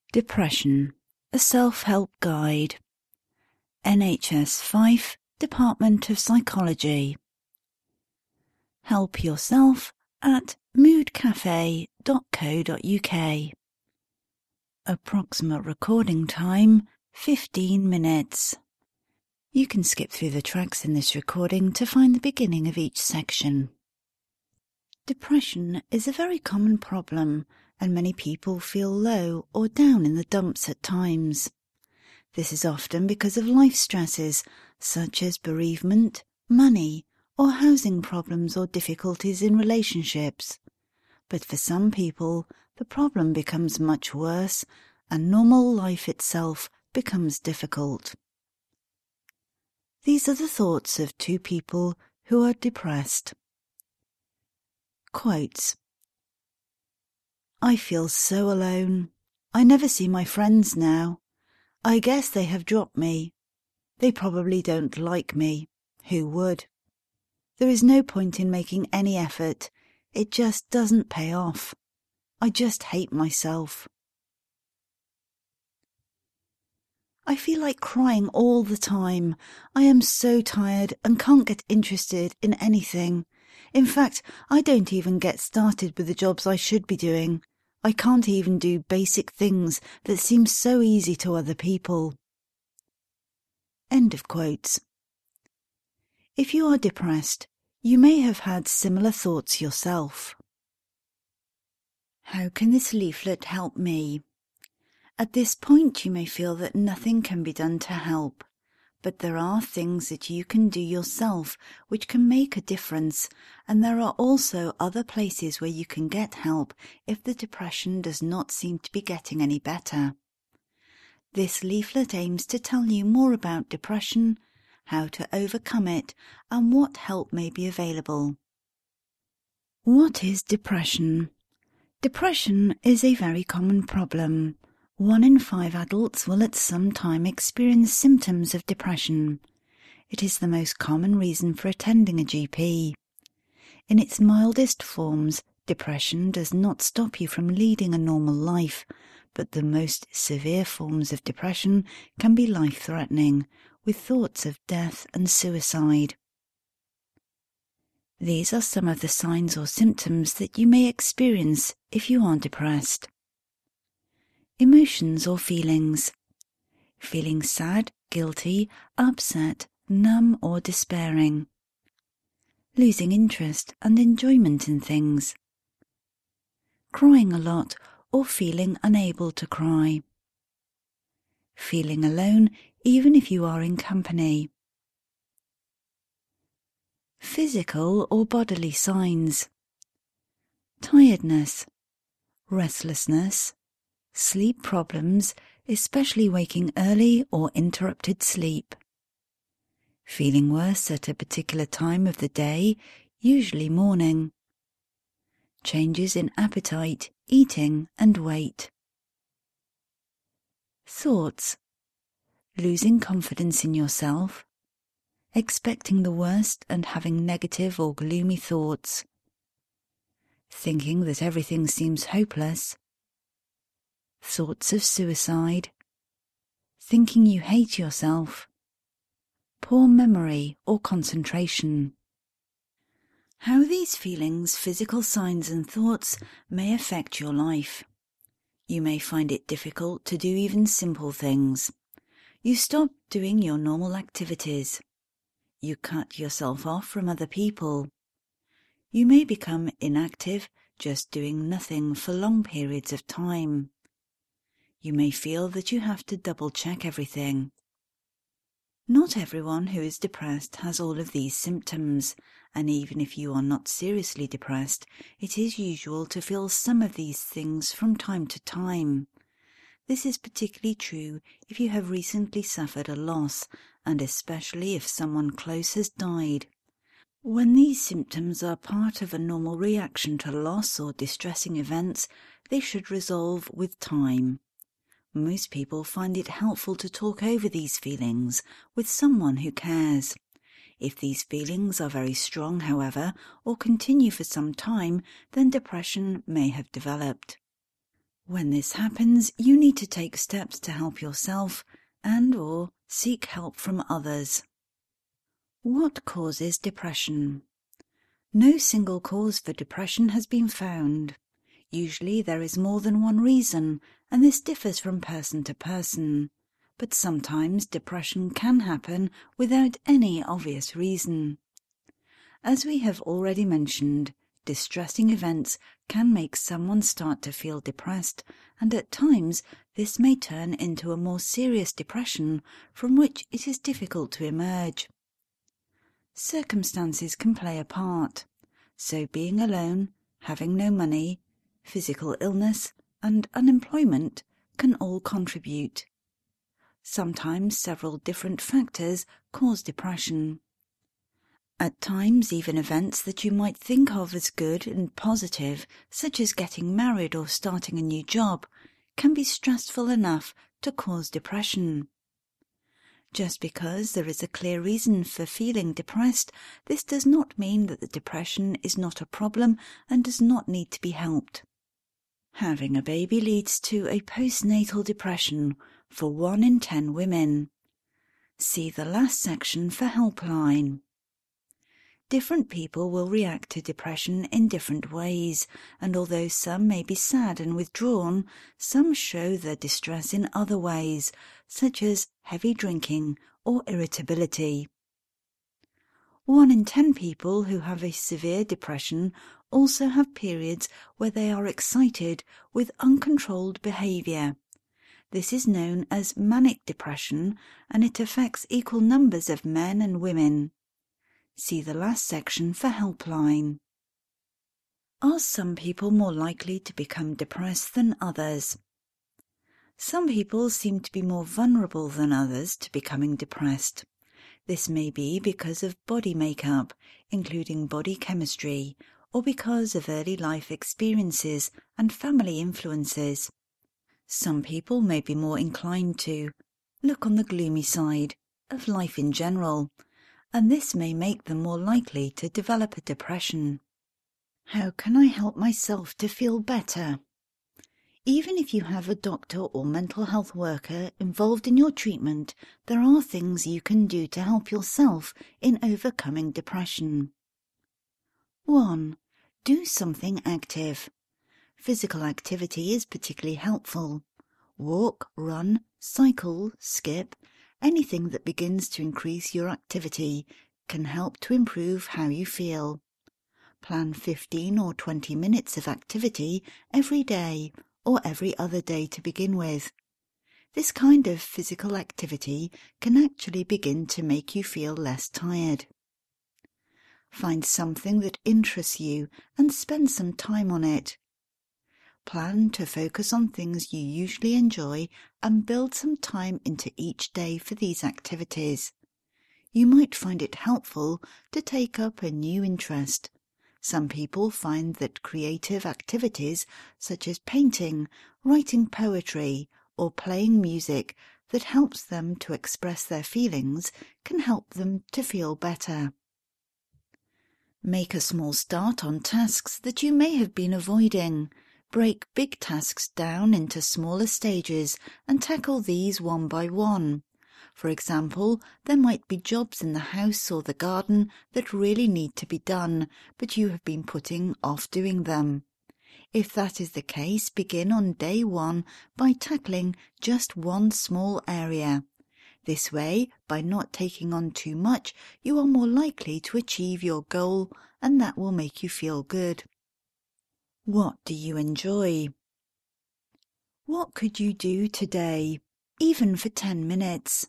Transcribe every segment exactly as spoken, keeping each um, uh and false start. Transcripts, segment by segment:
Depression, a self-help guide. N H S Fife, Department of Psychology. Help yourself at mood cafe dot co dot uk. Approximate recording time, fifteen minutes. You can skip through the tracks in this recording to find the beginning of each section. Depression is a very common problem, and many people feel low or down in the dumps at times. This is often because of life stresses, such as bereavement, money, or housing problems or difficulties in relationships. But for some people, the problem becomes much worse, and normal life itself becomes difficult. These are the thoughts of two people who are depressed. Quotes: I feel so alone. I never see my friends now. I guess they have dropped me. They probably don't like me. Who would? There is no point in making any effort. It just doesn't pay off. I just hate myself. I feel like crying all the time. I am so tired and can't get interested in anything. In fact, I don't even get started with the jobs I should be doing. I can't even do basic things that seem so easy to other people. End of quotes. If you are depressed, you may have had similar thoughts yourself. How can this leaflet help me? At this point you may feel that nothing can be done to help, but there are things that you can do yourself which can make a difference, and there are also other places where you can get help if the depression does not seem to be getting any better. This leaflet aims to tell you more about depression, how to overcome it, and what help may be available. What is depression? Depression is a very common problem. One in five adults will at some time experience symptoms of depression. It is the most common reason for attending a G P. In its mildest forms, depression does not stop you from leading a normal life, but the most severe forms of depression can be life-threatening, with thoughts of death and suicide. These are some of the signs or symptoms that you may experience if you are depressed. Emotions or feelings. Feeling sad, guilty, upset, numb or despairing. Losing interest and enjoyment in things. Crying a lot or feeling unable to cry. Feeling alone even if you are in company. Physical or bodily signs. Tiredness, restlessness, sleep problems, especially waking early or interrupted sleep. Feeling worse at a particular time of the day, usually morning. Changes in appetite, eating and weight. Thoughts. Losing confidence in yourself. Expecting the worst and having negative or gloomy thoughts. Thinking that everything seems hopeless. Thoughts of suicide, thinking you hate yourself, poor memory or concentration. How these feelings, physical signs and thoughts may affect your life. You may find it difficult to do even simple things. You stop doing your normal activities. You cut yourself off from other people. You may become inactive, just doing nothing for long periods of time. You may feel that you have to double-check everything. Not everyone who is depressed has all of these symptoms, and even if you are not seriously depressed, it is usual to feel some of these things from time to time. This is particularly true if you have recently suffered a loss, and especially if someone close has died. When these symptoms are part of a normal reaction to loss or distressing events, they should resolve with time. Most people find it helpful to talk over these feelings with someone who cares. If these feelings are very strong, however, or continue for some time, then depression may have developed. When this happens, you need to take steps to help yourself and or seek help from others. What causes depression? No single cause for depression has been found. Usually there is more than one reason, and this differs from person to person. But sometimes depression can happen without any obvious reason. As we have already mentioned, distressing events can make someone start to feel depressed, and at times this may turn into a more serious depression from which it is difficult to emerge. Circumstances can play a part, so being alone, having no money, physical illness, and unemployment can all contribute. Sometimes several different factors cause depression. At times, even events that you might think of as good and positive, such as getting married or starting a new job, can be stressful enough to cause depression. Just because there is a clear reason for feeling depressed, this does not mean that the depression is not a problem and does not need to be helped. Having a baby leads to a postnatal depression for one in ten women. See the last section for helpline. Different people will react to depression in different ways, and although some may be sad and withdrawn, some show their distress in other ways, such as heavy drinking or irritability. One in ten people who have a severe depression also have periods where they are excited with uncontrolled behaviour. This is known as manic depression, and it affects equal numbers of men and women. See the last section for helpline. Are some people more likely to become depressed than others? Some people seem to be more vulnerable than others to becoming depressed. This may be because of body makeup, including body chemistry, or because of early life experiences and family influences. Some people may be more inclined to look on the gloomy side of life in general, and this may make them more likely to develop a depression. How can I help myself to feel better? Even if you have a doctor or mental health worker involved in your treatment, there are things you can do to help yourself in overcoming depression. one. Do something active. Physical activity is particularly helpful. Walk, run, cycle, skip, anything that begins to increase your activity can help to improve how you feel. Plan fifteen or twenty minutes of activity every day or every other day to begin with. This kind of physical activity can actually begin to make you feel less tired. Find something that interests you and spend some time on it. Plan to focus on things you usually enjoy and build some time into each day for these activities. You might find it helpful to take up a new interest. Some people find that creative activities such as painting, writing poetry, or playing music that helps them to express their feelings can help them to feel better. Make a small start on tasks that you may have been avoiding. Break big tasks down into smaller stages and tackle these one by one. For example, there might be jobs in the house or the garden that really need to be done, but you have been putting off doing them. If that is the case, begin on day one by tackling just one small area. This way, by not taking on too much, you are more likely to achieve your goal, and that will make you feel good. What do you enjoy? What could you do today, even for ten minutes?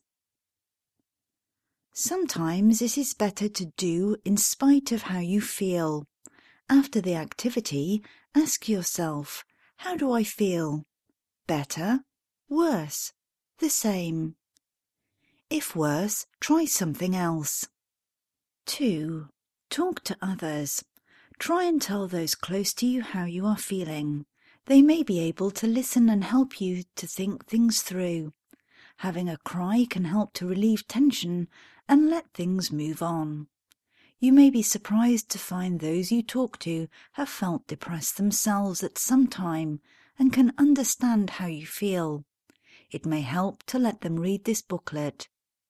Sometimes it is better to do in spite of how you feel. After the activity, ask yourself, how do I feel? Better? Worse? The same? If worse, try something else. two. Talk to others. Try and tell those close to you how you are feeling. They may be able to listen and help you to think things through. Having a cry can help to relieve tension and let things move on. You may be surprised to find those you talk to have felt depressed themselves at some time, and can understand how you feel. It may help to let them read this booklet.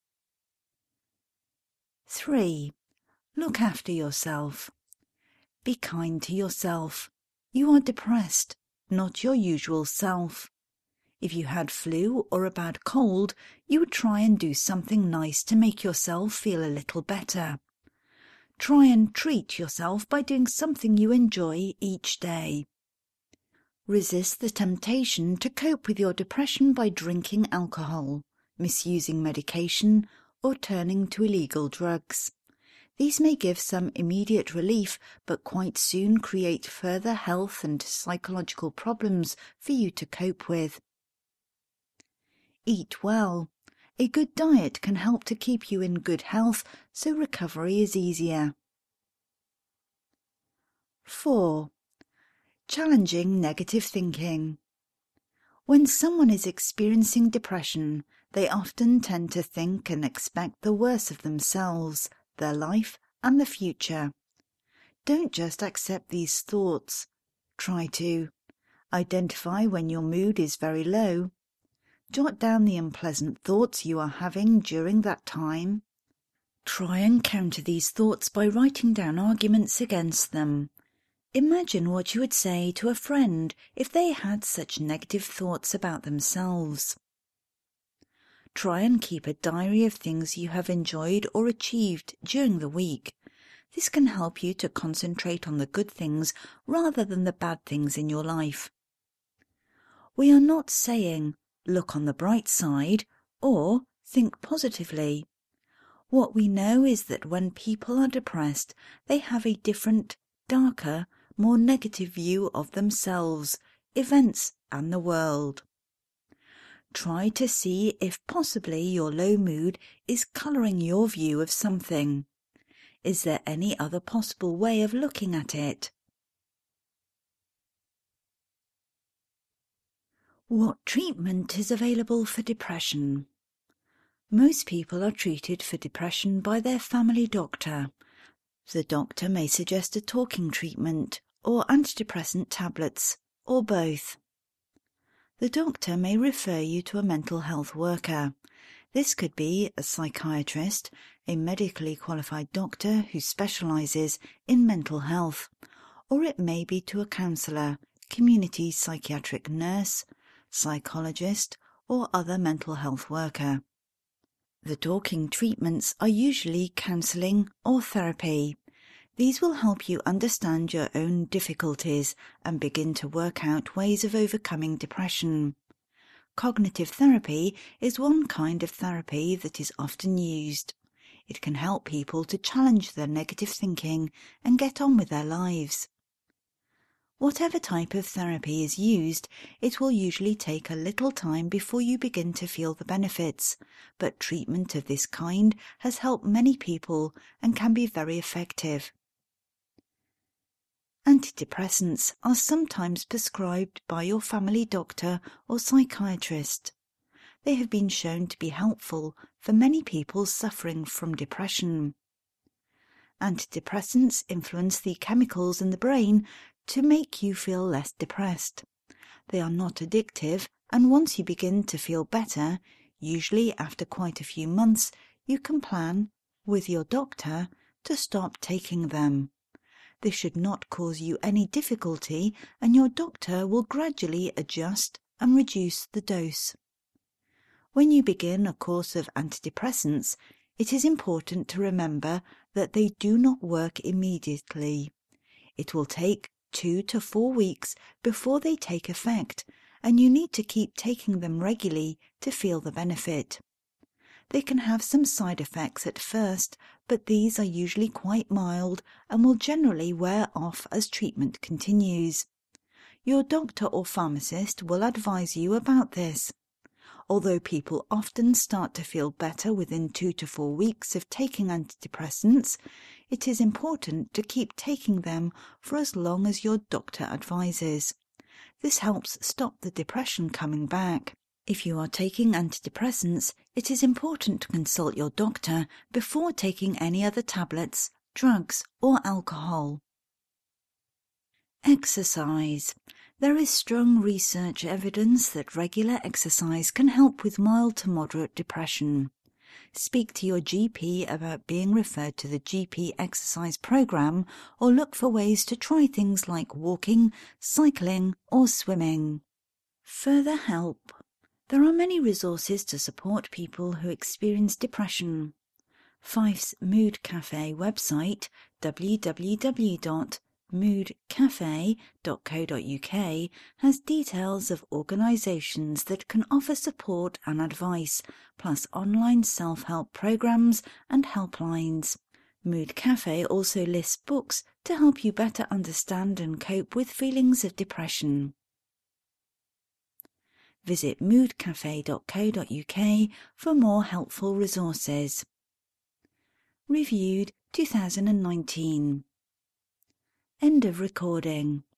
three. Look after yourself. Be kind to yourself. You are depressed, not your usual self. If you had flu or a bad cold, you would try and do something nice to make yourself feel a little better. Try and treat yourself by doing something you enjoy each day. Resist the temptation to cope with your depression by drinking alcohol, misusing medication, or turning to illegal drugs. These may give some immediate relief, but quite soon create further health and psychological problems for you to cope with. Eat well. A good diet can help to keep you in good health, so recovery is easier. four. Challenging negative thinking. When someone is experiencing depression, they often tend to think and expect the worst of themselves, their life, and the future. Don't just accept these thoughts. Try to identify when your mood is very low. Jot down the unpleasant thoughts you are having during that time. Try and counter these thoughts by writing down arguments against them. Imagine what you would say to a friend if they had such negative thoughts about themselves. Try and keep a diary of things you have enjoyed or achieved during the week. This can help you to concentrate on the good things rather than the bad things in your life. We are not saying, look on the bright side, or think positively. What we know is that when people are depressed, they have a different, darker, more negative view of themselves, events, and the world. Try to see if possibly your low mood is colouring your view of something. Is there any other possible way of looking at it? What treatment is available for depression? Most people are treated for depression by their family doctor. The doctor may suggest a talking treatment or antidepressant tablets, or both. The doctor may refer you to a mental health worker. This could be a psychiatrist, a medically qualified doctor who specialises in mental health, or it may be to a counsellor, community psychiatric nurse, psychologist, or other mental health worker. The talking treatments are usually counselling or therapy. These will help you understand your own difficulties and begin to work out ways of overcoming depression. Cognitive therapy is one kind of therapy that is often used. It can help people to challenge their negative thinking and get on with their lives. Whatever type of therapy is used, it will usually take a little time before you begin to feel the benefits, but treatment of this kind has helped many people and can be very effective. Antidepressants are sometimes prescribed by your family doctor or psychiatrist. They have been shown to be helpful for many people suffering from depression. Antidepressants influence the chemicals in the brain to make you feel less depressed. They are not addictive, and once you begin to feel better, usually after quite a few months, you can plan, with your doctor, to stop taking them. This should not cause you any difficulty, and your doctor will gradually adjust and reduce the dose. When you begin a course of antidepressants, it is important to remember that they do not work immediately. It will take two to four weeks before they take effect, and you need to keep taking them regularly to feel the benefit. They can have some side effects at first, but these are usually quite mild and will generally wear off as treatment continues. Your doctor or pharmacist will advise you about this. Although people often start to feel better within two to four weeks of taking antidepressants, it is important to keep taking them for as long as your doctor advises. This helps stop the depression coming back. If you are taking antidepressants, it is important to consult your doctor before taking any other tablets, drugs, or alcohol. Exercise. There is strong research evidence that regular exercise can help with mild to moderate depression. Speak to your G P about being referred to the G P exercise program or look for ways to try things like walking, cycling or swimming. Further help. There are many resources to support people who experience depression. Fife's Mood Cafe website, w w w dot mood cafe dot co dot u k, has details of organisations that can offer support and advice, plus online self-help programs and helplines. Mood Cafe also lists books to help you better understand and cope with feelings of depression. Visit mood cafe dot co dot u k for more helpful resources. Reviewed two thousand nineteen. End of recording.